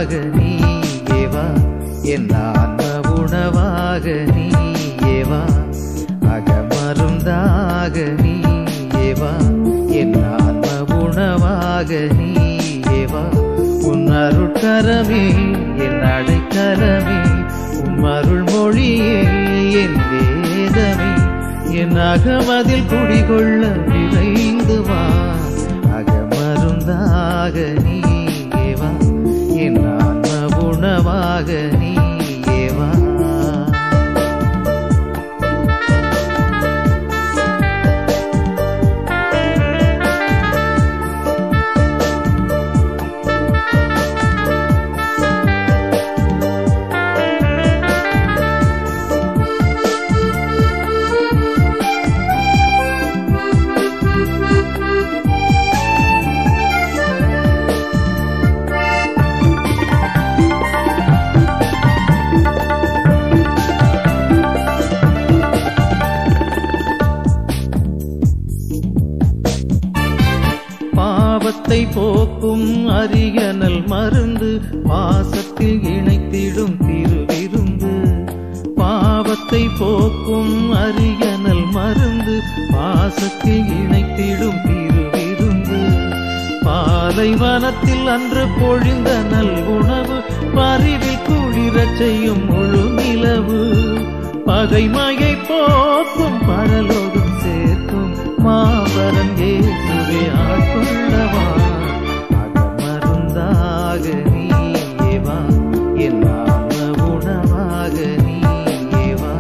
நீயே வா, என் ஆன்ம உணவாக நீயே வா, அகமருந்தாக நீயே வா, என் ஆன்ம உணவாக நீயே வா. உன் அருட்கரமே என் அடைக்கலமே, உம் அருள் மொழியே என் வேதமே, என் அகமதில் குடிகொள்ள விரைந்து வா, அகமருந்தாக நீயே வா, என் ஆன்ம உணவாக நீயே வா. பாவத்தை போக்கும் அரியனல் மருந்து, பாசத்தில் இணைத்திடும் திருவிருந்து. பாவத்தை போக்கும் அரியனல் மருந்து, பாசத்தில் இணைத்திடும் திருவிருந்து. பாலைவனத்தில் அன்று பொழிந்த நல் உணவு, பரிவில் குளிரச் செய்யும் முழு நிலவு. பகைமையை போக்கும் பரலோகம் சேர்க்கும் மாபரம் இயேசுவே ஆட்கொள்ளவா, அகமருந்தாக நீயே வா, என் ஆன்ம உணவாக நீயே வா.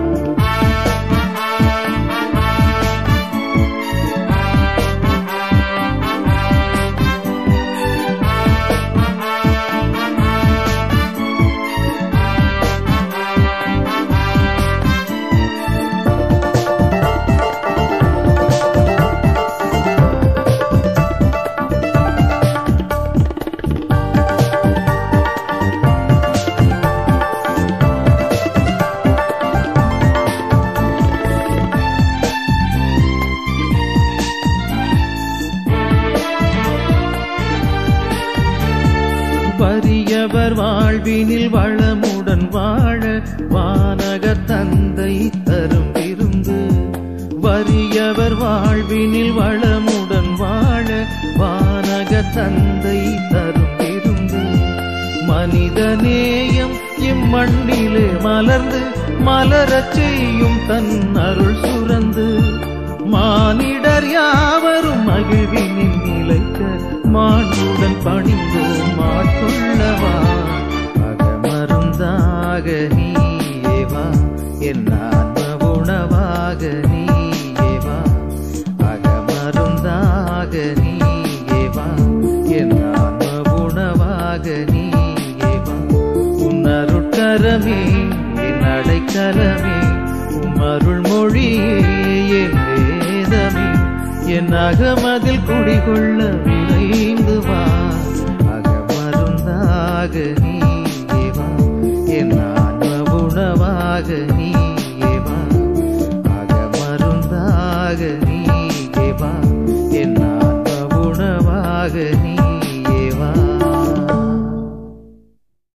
வறியவர் வாழ்வினில் வளமுடன் வாழ, வானக தந்தை தரும் விருந்து. வறியவர் வாழ்வினில் வளமுடன் வாழ, வானக தந்தை தரும் விருந்து. மனிதநேயம் இம்மண்ணிலே மலர்ந்து மலரச் செய்யும் தன் அருள் சுரந்து. மானிடர் யாவரும் மகிழ்வினில் நிலைக்க, மானுடன் பணிந்தோம் ஆட்கொள்ளவா, அகமருந்தாக நீயே வா, என் ஆன்ம உணவாக நீயே வா, அகமருந்தாக நீயே வா, என் ஆன்ம உணவாக நீயே வா. உன் அருட்கரமே என் அடைக்கலமே, உம் அருள் மொழியே என் வேதமே, என் அகமதில் குடிகொள்ள